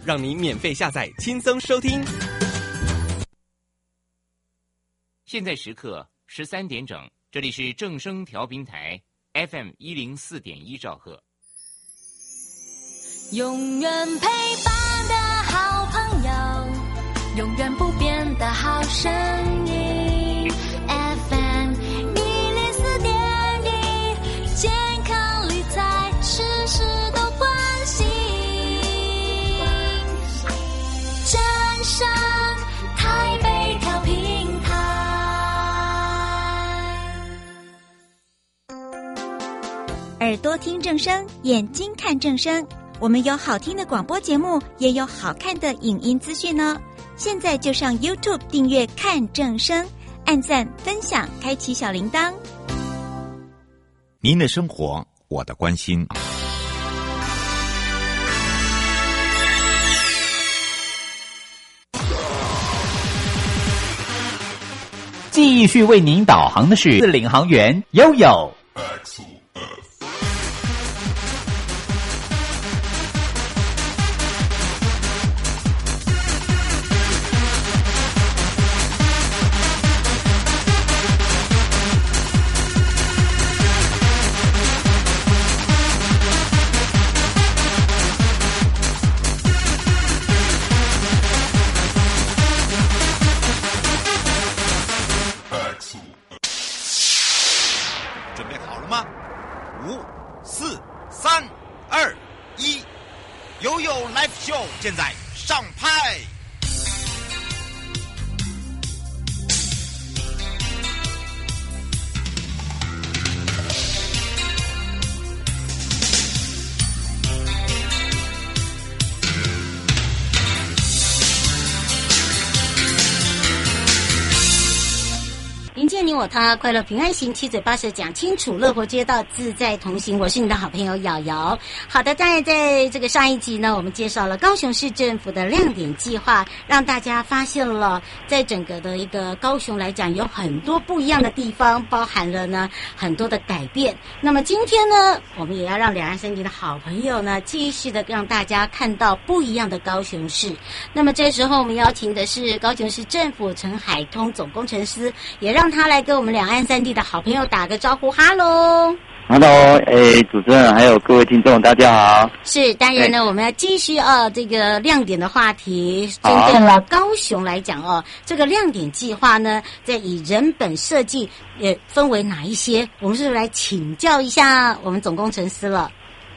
让你免费下载，轻松收听。 现在时刻13点整，这里是正声调频台 FM 104.1兆赫。 永远陪伴的好朋友，永远不变的好声音 FM 104.1，健康理财事事都关心，正声台北调频台。 耳朵听正声，眼睛看正声，我们有好听的广播节目，也有好看的影音资讯呢。现在就上 YouTube 订阅看正声，按赞分享，开启小铃铛。 您的生活，我的关心。 继续为您导航的是领航员悠悠。 现在上拍。 迎接你我他，快乐平安行，七嘴八舌讲清楚，乐活街道自在同行。我是你的好朋友瑶瑶。好的，当然在这个上一集呢，我们介绍了高雄市政府的亮点计划，让大家发现了在整个的一个高雄来讲，有很多不一样的地方，包含了呢很多的改变。那么今天呢，我们也要让两岸三地的好朋友呢，继续的让大家看到不一样的高雄市。那么这时候我们邀请的是高雄市政府陈海通总工程师，也让他来跟我们两岸三地的好朋友打个招呼。哈喽 ，Hello， 主持人还有各位听众，大家好。 是，当然呢，我们要继续这个亮点的话题，针对了高雄来讲这个亮点计划呢，在以人本设计也分为哪一些？我们是不是来请教一下我们总工程师了？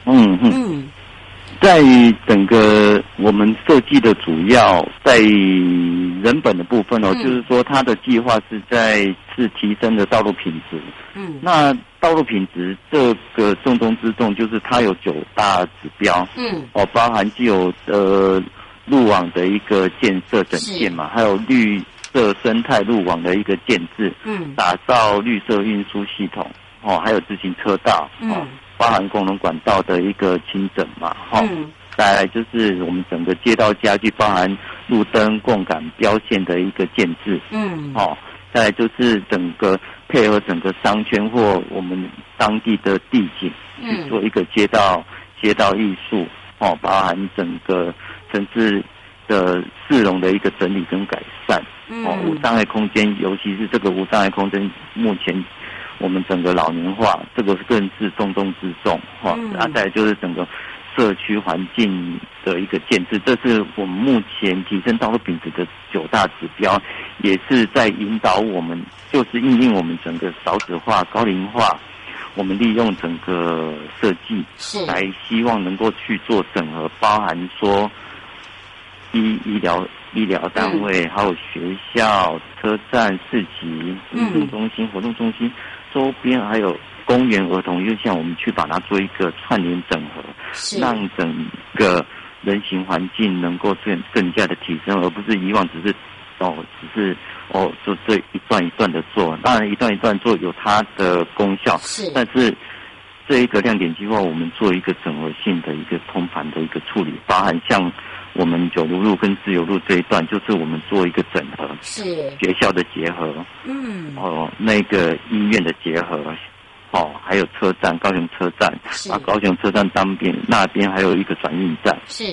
在整个我们设计的主要在人本的部分就是说它的计划是提升的道路品质。那道路品质这个重中之重就是它有9大指标。包含既有路网的一个建设整建嘛，还有绿色生态路网的一个建制，打造绿色运输系统，还有自行车道，包含功能管道的一个清整嘛，再来就是我们整个街道家具，包含路灯、共感标线的一个建制，再来就是整个配合整个商圈或我们当地的地景，去做一个街道艺术，包含整个城市的市容的一个整理跟改善，无障碍空间，尤其是这个无障碍空间，目前我们整个老年化，这个更是重中之重，再来就是整个社区环境的一个建制，这是我们目前提升道路品质的9大指标，也是在引导我们，就是因应我们整个少子化、高龄化，我们利用整个设计来希望能够去做整合，包含说医疗单位，还有学校、车站、市集、运动中心、活动中心周边，还有公园、儿童院校，我们去把它做一个串联整合，让整个人行环境能够更加的提升，而不是以往只是就这一段一段的做。当然一段一段做有它的功效，但是这一个亮点计划，我们做一个整合性的一个通盘的一个处理，包含像我们九如路跟自由路这一段，就是我们做一个整合，学校的结合，那个医院的结合，还有车站，高雄车站，高雄车站当边那边还有一个转运站，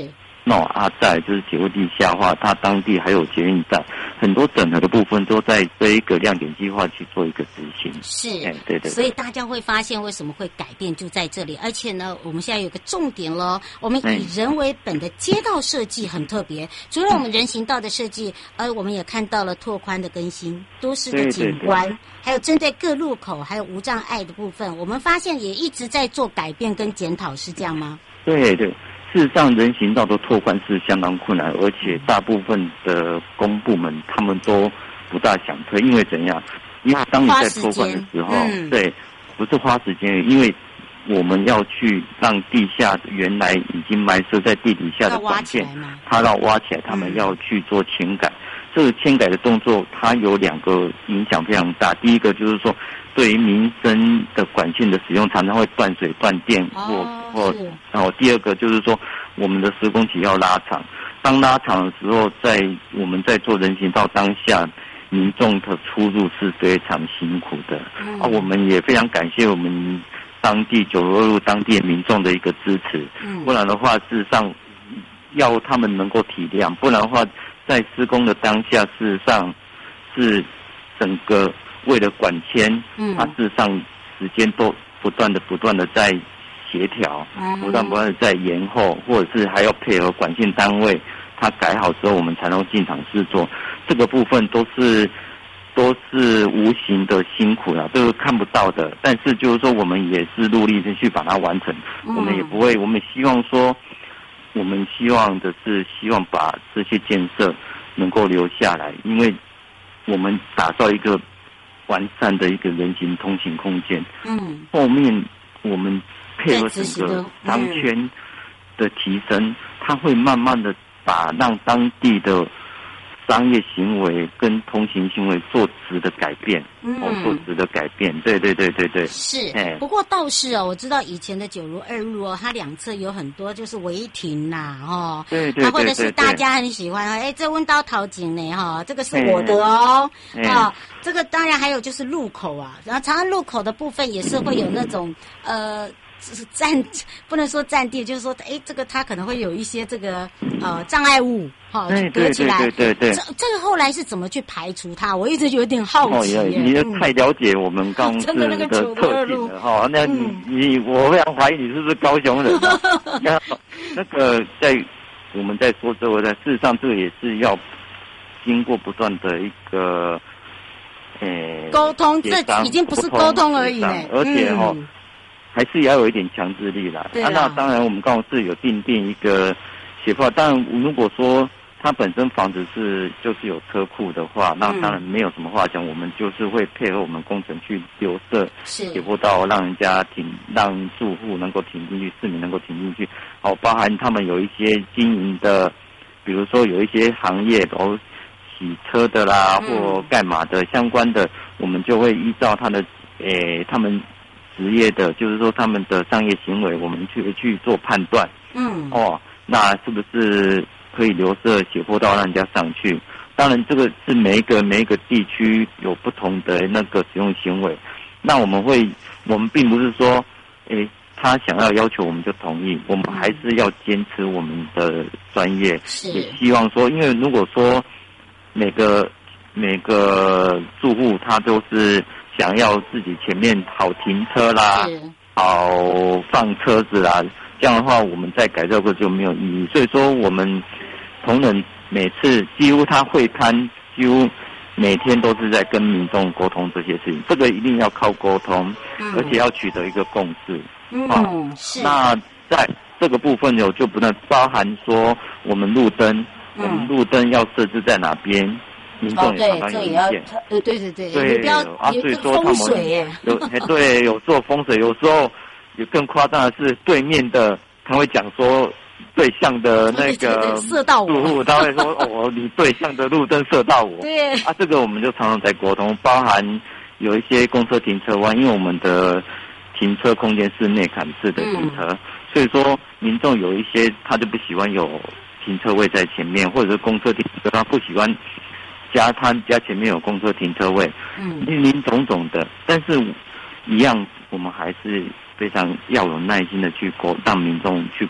再来就是铁路地下化，它当地还有捷运站，很多整合的部分都在这一个亮点计划去做一个执行。 是， 对对。 所以大家会发现为什么会改变就在这里，而且呢，我们现在有个重点咯，我们以人为本的街道设计很特别，除了我们人行道的设计，我们也看到了拓宽的更新、都市的景观，对对对，还有针对各路口还有无障碍的部分，我们发现也一直在做改变跟检讨，是这样吗？ 对对。事实上，人行道的拓宽是相当困难，而且大部分的公部门他们都不大想推，因为怎样？因为当你在拓宽的时候，对，不是花时间，因为我们要去让地下原来已经埋设在地底下的管线，它要挖起来，他们要去做迁改。这个迁改的动作，它有两个影响非常大。第一个就是说，对于民生的管线的使用，常常会断水、断电，然后第二个就是说，我们的施工期要拉长。当拉长的时候，我们在做人行道当下，民众的出入是非常辛苦的。我们也非常感谢我们当地92路当地的民众的一个支持。不然的话，事实上要他们能够体谅，不然的话，在施工的当下，事实上是整个为了管迁，它事实上时间都不断的在协调，不断的在延后，或者是还要配合管线单位，它改好之后，我们才能进场施作。这个部分都是无形的辛苦啦，这个看不到的。但是就是说，我们也是努力的去把它完成。我们也不会，我们希望说。我们希望把这些建设能够留下来，因为我们打造一个完善的一个人行通行空间。后面我们配合整个商圈的提升，它会慢慢的让当地的商业行为跟通行行为做质的改变，做质的改变，对。 是，不过倒是我知道以前的9如2路它两侧有很多就是违停呐， 对， 或者是大家很喜欢，这温刀桃景呢，这个是我的哦，这个当然还有就是路口啊，然后长安路口的部分也是会有那种就是不能说占地，就是说，这个它可能会有一些这个障碍物，隔起来。对。这个后来是怎么去排除它？我一直有点好奇。 你太了解我们高雄市的特性了哈。那我非常怀疑你是不是高雄人啊？那个我们在说这个，事实上这个也是要经过不断的一个沟通，这已经不是沟通而已， 而且还是要有一点强制力啦。那当然，我们高雄市有订定一个协划。当然，如果说它本身房子就是有车库的话，那当然没有什么话讲。我们就是会配合我们工程去留设斜坡道，让住户能够停进去，市民能够停进去。包含他们有一些经营的，比如说有一些行业洗车的啦，或干嘛的相关的，我们就会依照他们职业的，就是说他们的商业行为，我们去做判断。那是不是可以留设斜坡道让人家上去？当然，这个是每一个地区有不同的那个使用行为。那我们并不是说，他想要求我们就同意，我们还是要坚持我们的专业。也希望说，因为如果说每个住户他都是想要自己前面好停车啦，好放车子啦，这样的话我们再改造过就没有意义。所以说我们同仁每次几乎他会摊，几乎每天都是在跟民众沟通这些事情，这个一定要靠沟通，而且要取得一个共识。 是。 那在这个部分就不能包含说我们路灯要设置在哪边。民众也常常有意见， 对，不要有风水耶， 有做风水，有时候有更夸张的是，对面的他会讲说对向的那个射到我， 住户他会说你对向的路灯射到我， 对这个我们就常常在沟通，包含有一些公车停车弯，因为我们的停车空间是内坎式的停车，所以说民众有一些他就不喜欢有停车位在前面，或者是公车停车他不喜欢。他家前面有公车停车位，林种种的，但是一样，我们还是非常要有耐心的去让民众去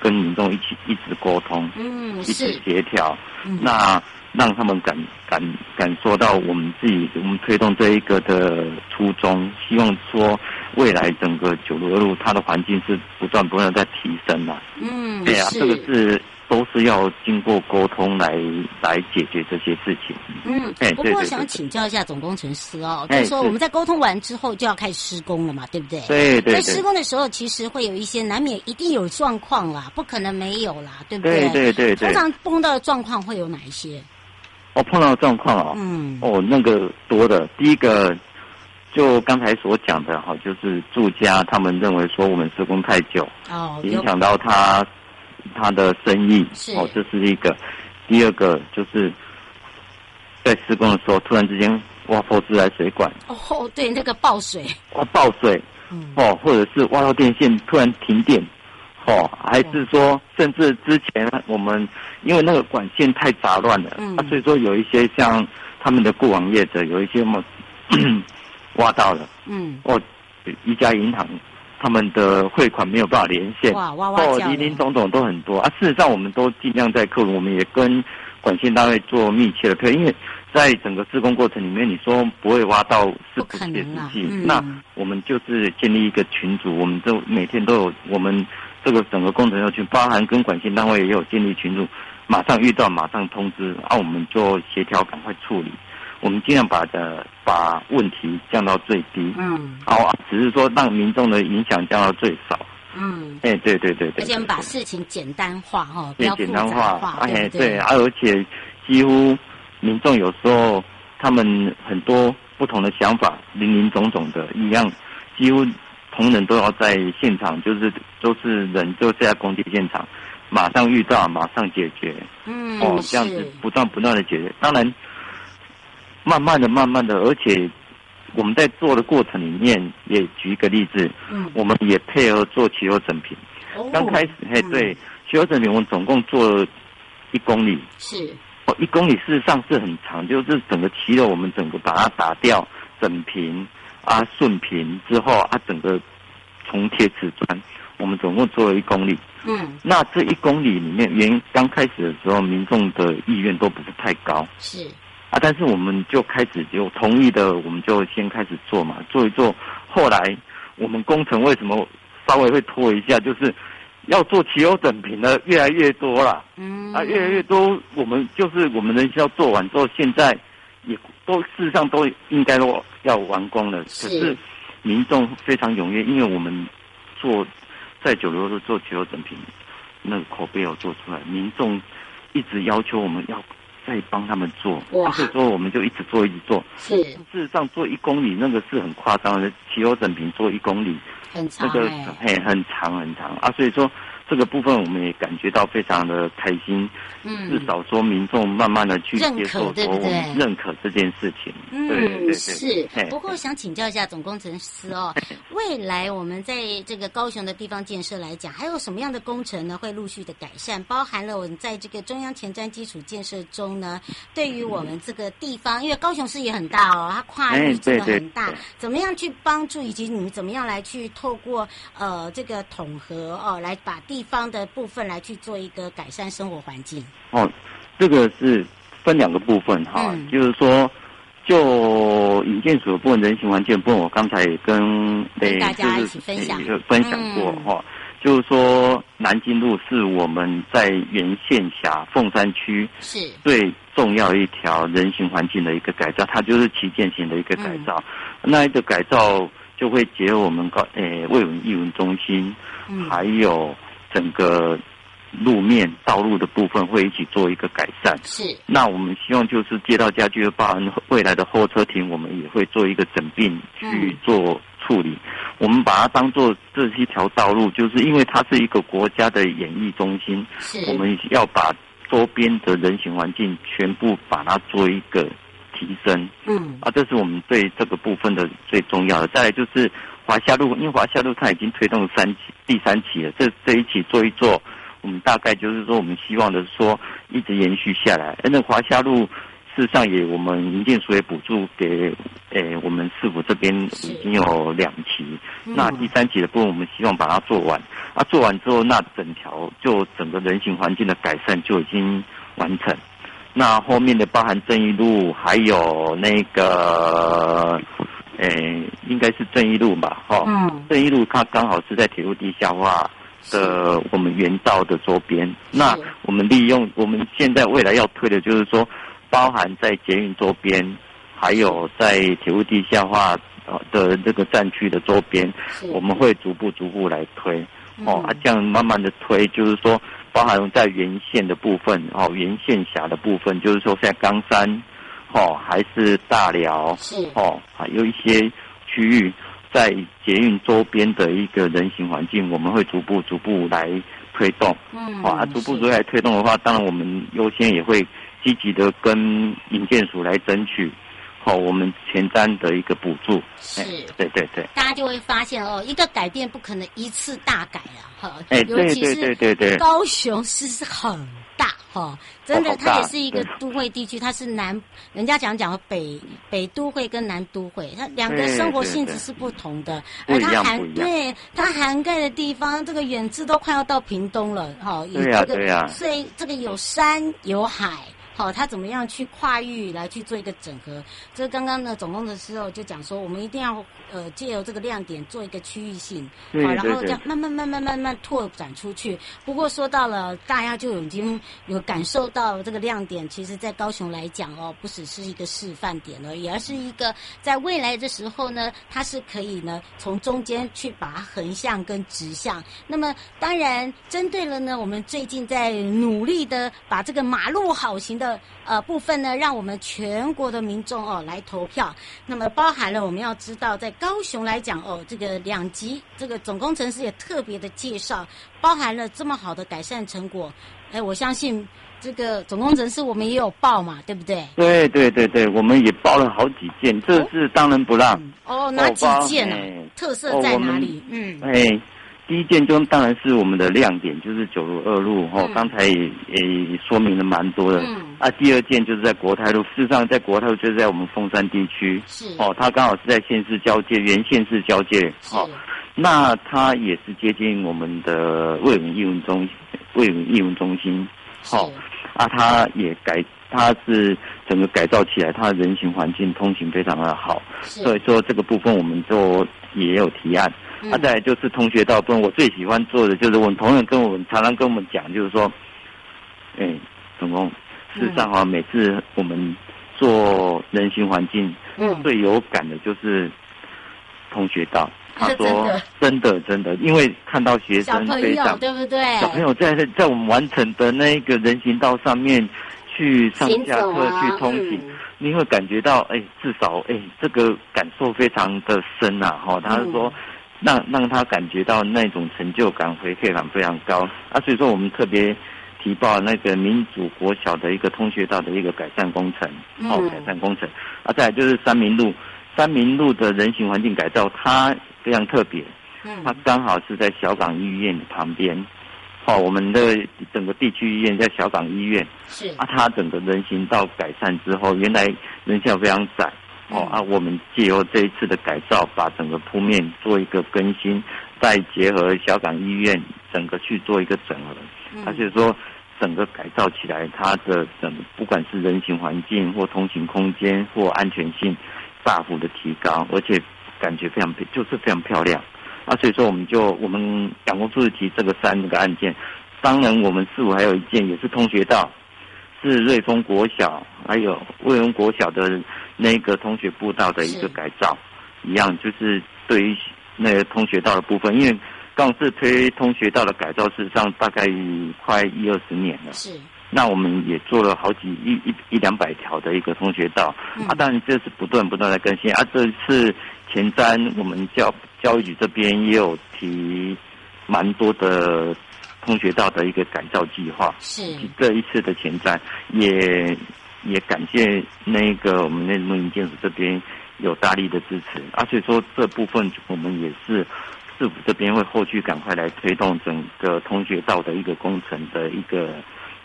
跟民众一直沟通，一直协调，那让他们感受到我们推动这一个的初衷，希望说未来整个九如二路它的环境是不断在提升啦。对啊，这个都是要经过沟通来解决这些事情。 不过我想请教一下总工程师哦，就是说我们在沟通完之后就要开始施工了嘛，对不对？ 对。 在施工的时候，其实会有一些难免一定有状况啦，不可能没有啦，对不对？ 对。 通常碰到的状况会有哪一些？ 碰到的状况那个多的。第一个就刚才所讲的就是住家他们认为说我们施工太久，影响到他的生意，这是一个。第二个就是在施工的时候突然之间挖破自来水管， 对，那个爆水， 或者是挖到电线突然停电，还是说甚至之前我们因为那个管线太杂乱了，所以说有一些像他们的过往业者有一些挖到了，一家银行他们的汇款没有办法连线，林林总总都很多啊。事实上，我们都尽量在克服，我们也跟管线单位做密切的配合，因为在整个施工过程里面，你说不会挖到是不切实际。那我们就是建立一个群组，我们就每天都有我们这个整个工程要群，包含跟管线单位也有建立群组，马上遇到马上通知，我们就协调赶快处理。我们尽量把问题降到最低，只是说让民众的影响降到最少。对。 而且我们把事情简单化不要复杂化， 对，而且几乎民众有时候他们很多不同的想法，林林总总的一样，几乎同仁都要在现场，就是都是人就在工地现场，马上遇到马上解决，这样子不断的解决。当然。慢慢的，而且我们在做的过程里面，也举一个例子，我们也配合做汽油整平。刚开始，对，汽油整平我们总共做了1公里，是1公里，事实上是很长，就是整个骑楼我们整个把它打掉，整平顺平之后整个重贴瓷砖，我们总共做了1公里。那这1公里里面，刚开始的时候，民众的意愿都不是太高，是。但是我们就开始就同意的，我们就先开始做嘛，做一做。后来我们工程为什么稍微会拖一下，就是要做汽油整平的越来越多了，越来越多。我们人要做完之后，现在也都事实上都应该都要完工了。可是民众非常踊跃，因为我们在九如路做汽油整平，那个口碑有做出来，民众一直要求我们要。再帮他们做，所以说我们就一直做。是，事实上做1公里那个是很夸张的，汽油整平做1公里， 很长， 那个很长所以说这个部分我们也感觉到非常的开心。至少说民众慢慢的去接受，说我们认可这件事情。对， 是。不过想请教一下总工程师未来我们在这个高雄的地方建设来讲，还有什么样的工程呢会陆续的改善？包含了我们在这个中央前瞻基础建设中呢，对于我们这个地方，因为高雄市也很大它跨域真的很大，怎么样去帮助，以及你们怎么样来去透过这个统合来把地方的部分来去做一个改善生活环境。 这个是分2个部分就是说，就营建署的部分、人行环境的部分，我刚才也跟大家一起分享过就是说南京路是我们在原县辖凤山区是最重要的一条人行环境的一个改造，它就是旗舰型的一个改造。那一个改造就会结合我们卫文艺文中心，还有整个路面道路的部分会一起做一个改善。是。那我们希望就是街道家具包含未来的候车亭，我们也会做一个整并去做处理。我们把它当做这是一条道路，就是因为它是一个国家的演艺中心，我们要把周边的人行环境全部把它做一个提升。这是我们对这个部分的最重要的。再来就是华夏路，因为华夏路它已经推动第3期了，这一期做一做。我们大概就是说，我们希望的说一直延续下来。那华夏路事实上我们营建署也补助给我们市府这边已经有2期，那第3期的部分我们希望把它做完，做完之后那整个人行环境的改善就已经完成。那后面的包含正义路，还有那个应该是正义路吧，正义路它刚好是在铁路地下化的我们原道的周边。那我们利用我们现在未来要推的就是说，包含在捷运周边，还有在铁路地下化的这个站区的周边，我们会逐步来推。这样慢慢的推，就是说包含在沿线的部分，沿线辖的部分，就是说在冈山，还是大寮，还有一些区域在捷运周边的一个人行环境，我们会逐步来推动。逐步来推动的话，当然我们优先也会积极的跟营建署来争取我们前瞻的一个补助。 是， 对， 大家就会发现一个改变不可能一次大改尤其是高雄是很大真的，它也是一个都会地区，它是人家讲北都会跟南都会，它两个生活性质是不同的，而它涵盖的地方，这个远至都快要到屏东了对啊， 所以这个有山有海。它怎么样去跨域来去做一个整合？这刚刚呢，总工的时候就讲说，我们一定要借由这个亮点做一个区域性，然后这样慢慢拓展出去。不过说到了，大家就已经有感受到这个亮点，其实在高雄来讲不只是一个示范点而已，而是一个在未来的时候呢，它是可以呢从中间去把它横向跟直向。那么当然，针对了呢，我们最近在努力的把这个马路好行的部分呢，让我们全国的民众来投票。那么包含了我们要知道，在高雄来讲这个2级这个总工程师也特别的介绍，包含了这么好的改善成果。我相信这个总工程师我们也有报嘛，对不对？ 对，我们也报了好几件，这是当仁不让。 哪几件呢？特色在哪里？ 第一件就当然是我们的亮点，就是九如2路刚才也说明了蛮多的。第二件就是在国泰路，事实上在国泰路就是在我们凤山地区，它刚好是在县市交界，原县市交界那它也是接近我们的卫武艺文中心它是整个改造起来，它的人行环境通行非常的好，所以说这个部分我们就也有提案。再来就是通学道部分，我最喜欢做的就是我们同仁常常跟我们讲，就是说，总共事实上每次我们做人行环境，最有感的就是通学道。他说真的，因为看到学生非常对不对？ 小朋友在我们完成的那个人行道上面去上下课去通行，你会感觉到至少这个感受非常的深他是说让他感觉到那种成就感、回馈感非常高所以说我们特别提报那个民主国小的一个通学道的一个改善工程改善工程再来就是三民路的人行环境改造，它非常特别，它刚好是在小港医院旁边我们的整个地区医院在小港医院它整个人行道改善之后，原来人行道非常窄我们借由这一次的改造，把整个铺面做一个更新，再结合小港医院整个去做一个整合所以说整个改造起来，它的不管是人行环境或通行空间或安全性大幅的提高，而且感觉非常漂亮所以说我们党工处提这个3个案件。当然我们市府还有一件也是通学道，是瑞丰国小还有卫荣国小的那个通学步道的一个改造，一样就是对于那个通学道的部分，因为刚是推通学道的改造，事实上大概快20年了。那我们也做了好几100-200条的一个通学道当然这是不断的更新这次前瞻我们教育局这边也有提蛮多的通学道的一个改造计划，这一次的前瞻也感谢那个我们内陆营建署这边有大力的支持所以说这部分我们也是市府这边会后续赶快来推动整个通学道的一个工程的一个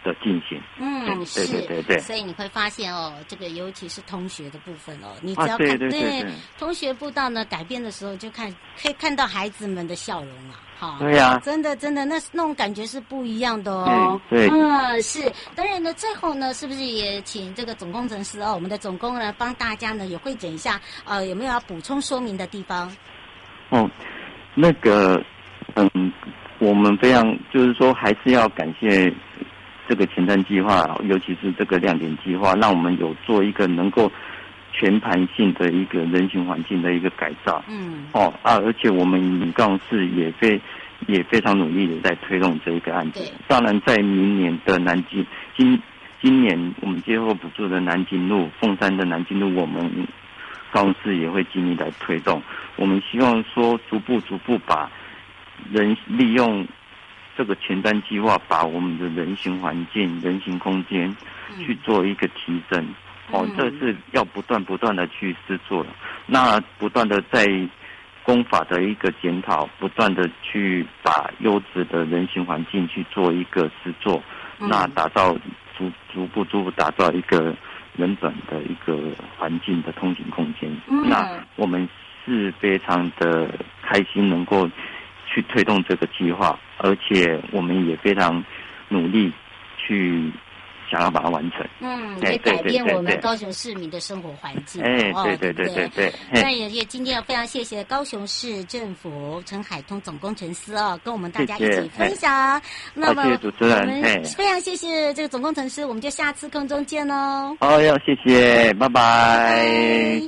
的进行。 是， 对。 所以你会发现哦，这个尤其是通学的部分哦，你只要看对通学步道呢改变的时候，就可以看到孩子们的笑容啊。好， 对呀， 真的，那种感觉是不一样的哦。 对， 是。当然呢，最后呢，是不是也请这个总工程师我们的总工呢，帮大家呢也汇整一下，有没有要补充说明的地方？ 那个，我们非常就是说，还是要感谢这个前瞻计划，尤其是这个亮点计划，让我们有做一个能够全盘性的一个人行环境的一个改造。而且我们临港市也非常努力的在推动这一个案子。当然，在明年的南京，今年我们接获补助的南京路、凤山的南京路，我们高雄市也会尽力来推动。我们希望说逐步把利用这个前瞻计划，把我们的人行环境、人行空间去做一个提升。这是要不断的去施作的。那不断的在工法的一个检讨，不断的去把优质的人行环境去做一个施作，那打造逐步打造一个人本的一个环境的通行空间。那我们是非常的开心能够去推动这个计划，而且我们也非常努力去想要把它完成。 也改变我们高雄市民的生活环境。 对。 那也今天要非常谢谢高雄市政府陈海通总工程师跟我们大家一起分享。那么谢谢主持人， 我们非常谢谢这个总工程师，我们就下次空中见喽。 要谢谢，拜拜。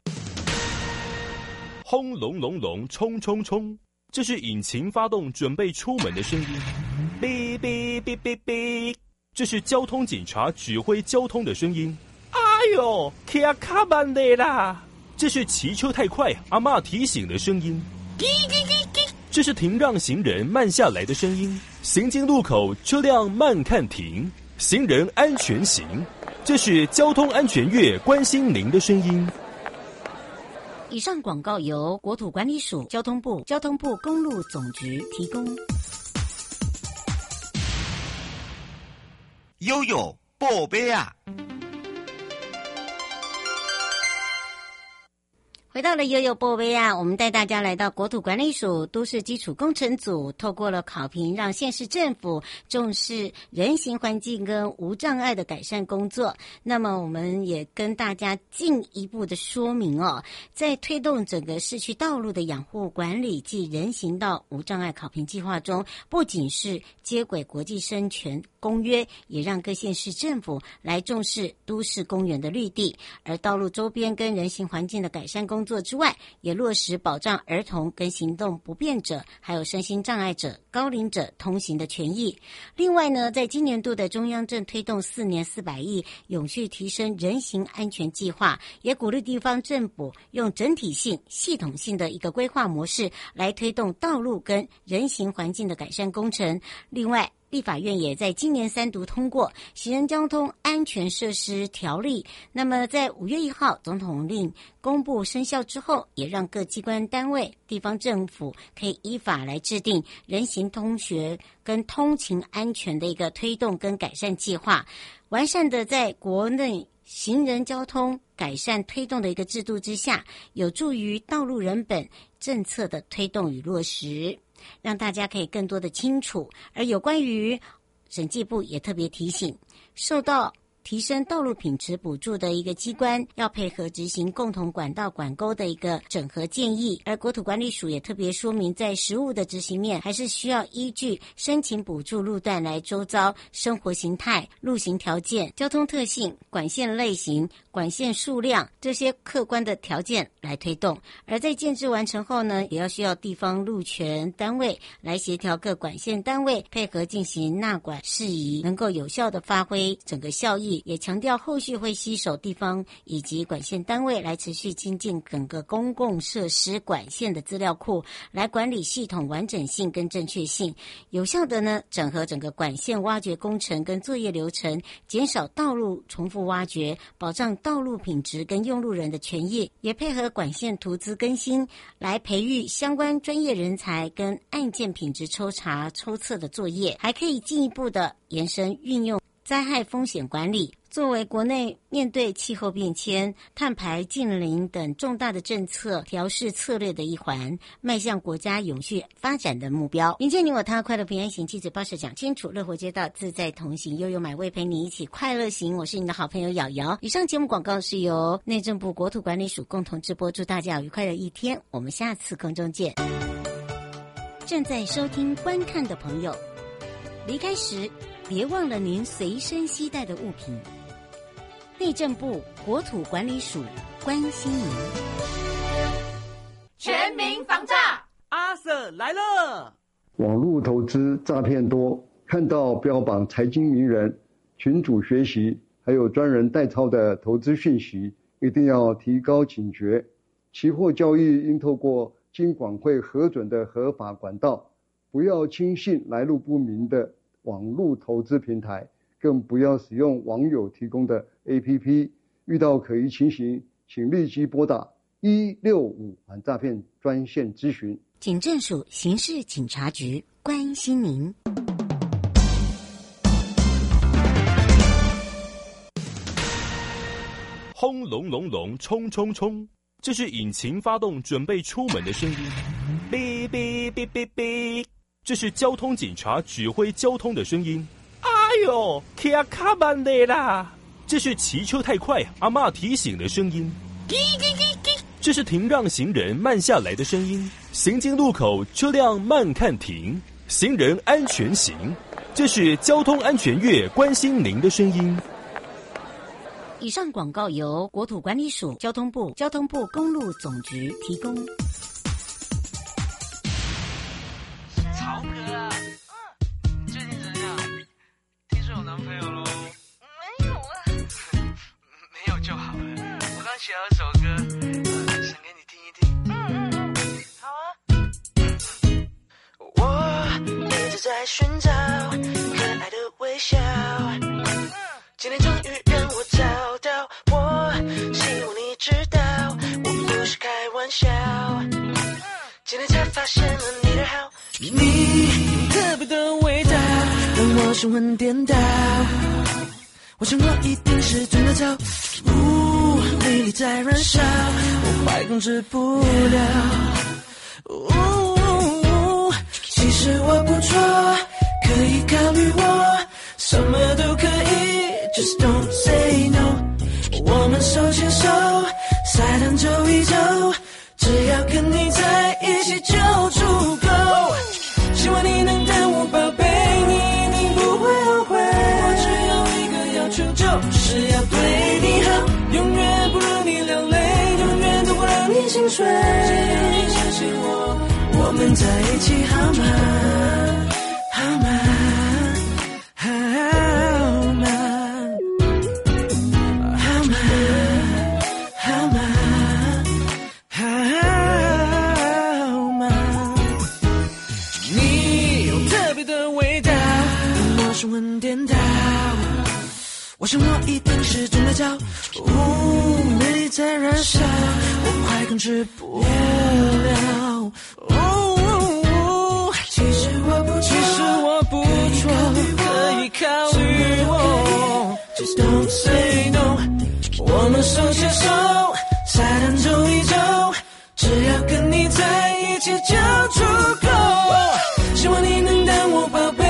轰隆隆隆，冲冲冲！这是引擎发动准备出门的声音。哔哔哔哔哔！这是交通警察指挥交通的声音。哎呦，卡慢的啦！这是骑车太快，阿嬷提醒的声音。这是停让行人慢下来的声音。行经路口，车辆慢看停，行人安全行。这是交通安全月关心您的声音。 以上广告由国土管理署、交通部公路总局提供。 悠悠宝贝啊！ 回到了悠悠宝贝啊，我们带大家来到国土管理署都市基础工程组，透过了考评，让县市政府重视人行环境跟无障碍的改善工作。那么我们也跟大家进一步的说明在推动整个市区道路的养护管理及人行道无障碍考评计划中，不仅是接轨国际生权公约，也让各县市政府来重视都市公园的绿地，而道路周边跟人行环境的改善工作之外，也落实保障儿童跟行动不便者还有身心障碍者、高龄者通行的权益。另外呢，在今年度的中央正推动4年400亿永续提升人行安全计划，也鼓励地方政府用整体性、系统性的一个规划模式来推动道路跟人行环境的改善工程。另外，立法院也在今年3读通过《行人交通安全设施条例》，那么在5月1号总统令公布生效之后，也让各机关单位、地方政府可以依法来制定人行通学跟通勤安全的一个推动跟改善计划，完善的在国内行人交通改善推动的一个制度之下，有助于道路人本政策的推动与落实，让大家可以更多的清楚。而有关于审计部也特别提醒，受到提升道路品质补助的一个机关要配合执行共同管道管沟的一个整合建议，而国土管理署也特别说明，在实务的执行面还是需要依据申请补助路段来周遭生活形态、路行条件、交通特性、管线类型、管线数量这些客观的条件来推动。而在建制完成后呢，也要需要地方路权单位来协调各管线单位配合进行纳管事宜，能够有效的发挥整个效益。也强调后续会携手地方以及管线单位来持续精进整个公共设施管线的资料库，来管理系统完整性跟正确性，有效的呢整合整个管线挖掘工程跟作业流程，减少道路重复挖掘，保障道路品质跟用路人的权益，也配合管线图资更新，来培育相关专业人才跟案件品质抽查抽测的作业，还可以进一步的延伸运用灾害风险管理。作为国内面对气候变迁、碳排净零等重大的政策调试策略的一环，迈向国家永续发展的目标。迎接你我他，快乐平安行，七嘴八舌讲清楚，乐活街道自在同行，悠悠买味陪你一起快乐行。我是你的好朋友瑶瑶。以上节目广告是由内政部国土管理署共同直播，祝大家有愉快的一天，我们下次空中见。正在收听观看的朋友，离开时别忘了您随身携带的物品。内政部国土管理署关心您。 全民防诈， 阿 Sir 来了。 网络投资诈骗多，看到标榜财经名人、群组学习，还有专人代操的投资讯息，一定要提高警觉。期货交易应透过金管会核准的合法管道，不要轻信来路不明的网络投资平台，更不要使用网友提供的 APP。 遇到可疑情形，请立即拨打165反诈骗专线咨询。 警政署刑事警察局关心您。 轰隆隆隆，冲冲冲！这是引擎发动准备出门的声音。哔哔哔哔哔！这是交通警察指挥交通的声音。哎呦，卡慢的啦！这是骑车太快，阿嬷提醒的声音。这是停让行人慢下来的声音。行经路口，车辆慢看停，行人安全行。这是交通安全月关心您的声音。 以上广告由国土管理署、交通部公路总局提供。 曹哥啊，最近怎样？听说有男朋友咯？ 没有啊。 没有就好了。我刚写了首歌，想给你听一听。 好啊。 我一直在寻找可爱的微笑，今天终于让我找到，我希望你知道，我不是开玩笑，今天才发现了你的好，你特别的味道，让我神魂颠倒，我想我一定是中了招，魅力在燃烧，我快控制不了，其实我不错，可以考虑我，什么都可以，Just don't say no。 我们手牵手，撒糖走一走，只要跟你在一起就足够。希望你能当我宝贝，你一定不会后悔。我只有一个要求，就是要对你好，永远不让你流泪，永远都不让你心碎。只要你相信我，我们在一起好吗？好吗？神魂颠倒，我想我一定是中了招，魅力在燃烧，我快控制不了。其实我不错，可以考虑我。Just don't say no。我们手牵手，撒糖走一走，只要跟你在一起就足够。希望你能当我宝贝。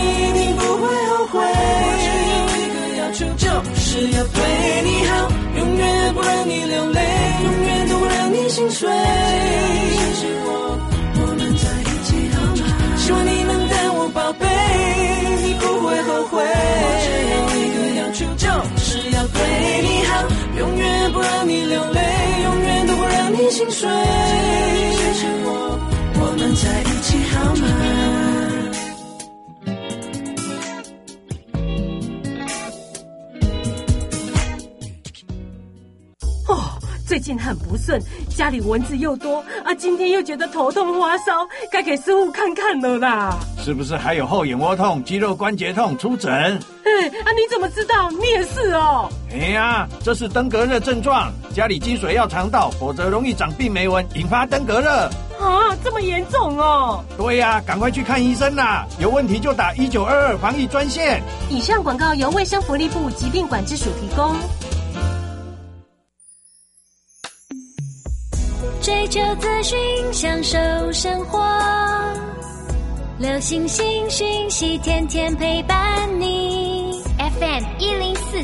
就是要对你好，永远不让你流泪，永远都不让你心碎。相信我，我们在一起好吗？希望你能当我宝贝，你不会后悔。我只有一个要求，就是要对你好，永远不让你流泪，永远都不让你心碎。相信我，我们在一起好吗？ 最近很不顺，家里蚊子又多啊，今天又觉得头痛发烧，该给师傅看看了啦。 是不是还有后眼窝痛、肌肉关节痛？出诊。 你怎么知道？你也是哦。 这是登革热症状，家里积水要肠道，否则容易长病媒蚊，引发登革热。 啊，这么严重哦？ 对呀，赶快去看医生啦！有问题就打1922防疫专线。 以上广告由卫生福利部疾病管制署提供。 追求资讯，享受生活，流行新讯息，天天陪伴你。FM 104.1